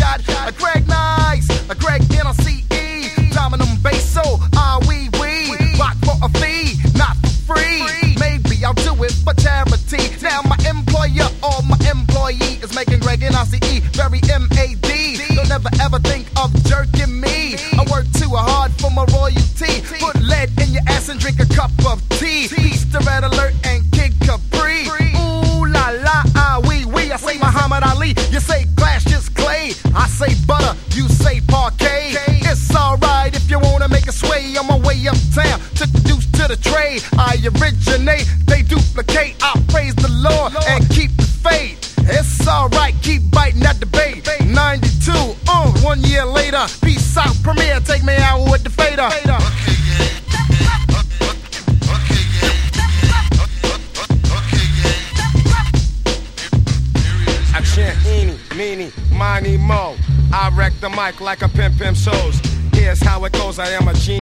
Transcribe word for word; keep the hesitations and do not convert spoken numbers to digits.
shot. A Greg Nice, a Greg N R C E, Dominum Basso, ah wee wee. Rock for a fee, not for free. Maybe I'll do it for charity. Now my employer or my employee is making Greg N R C E very M A D. Don't ever ever think of jerking me. I work too hard for my royalty. Put lead in your ass and drink a cup of tea. Peace to Red Alert and Kid Capri. Ooh la la, ah wee wee. I say Muhammad Ali, you say glass just clay. I say butter, you say parquet. It's alright if you wanna make a sway. On my way uptown, took the deuce to the trade. I originate, they duplicate. I praise the Lord and keep the faith. It's alright, keep biting at the bait. ninety-two, uh, one year later. Peace out, Premier, take me out with the fader. I chant eeny, meeny, miny, mo. I wreck the mic like a pimp pimp shows. Here's how it goes, I am a genius.